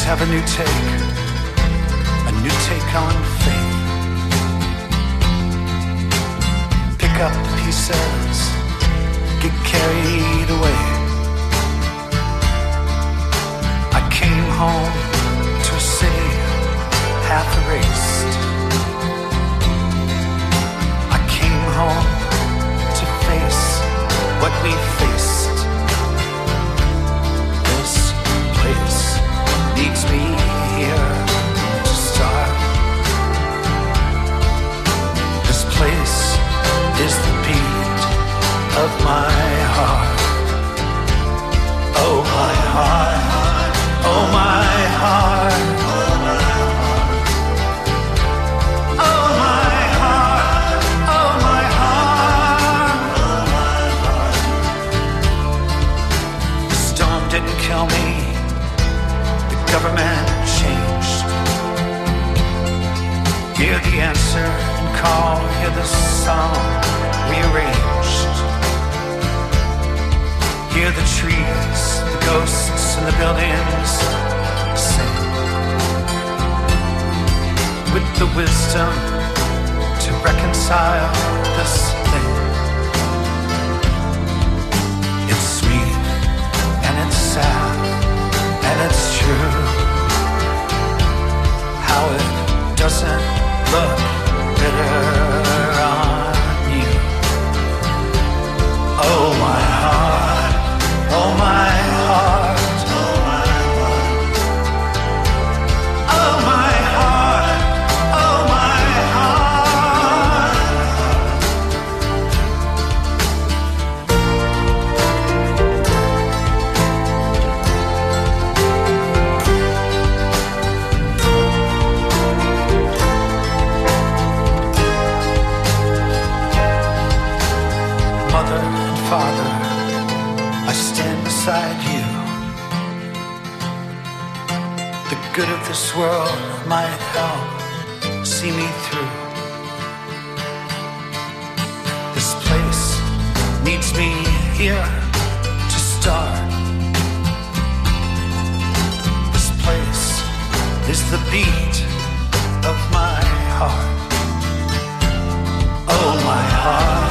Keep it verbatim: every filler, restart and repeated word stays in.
have a new take, a new take on faith. Pick up the pieces, get carried away. I came home to a city half erased. I came home to face what we faced. This place needs me here to start. This place is the beat of my heart. Oh my heart, oh my heart, oh my heart, oh my heart, oh my heart, oh my heart. The storm didn't kill me, the government changed. Hear the answer and call, hear the song rearranged. Hear the trees, the ghosts and the buildings sing with the wisdom to reconcile this thing. It's sweet and it's sad and it's true how it doesn't look bitter on you. Oh my heart, oh my heart, oh my heart, oh my heart, oh my heart. Mother and father, I stand beside you. The good of this world might help see me through. This place needs me here to start. This place is the beat of my heart. Oh my heart.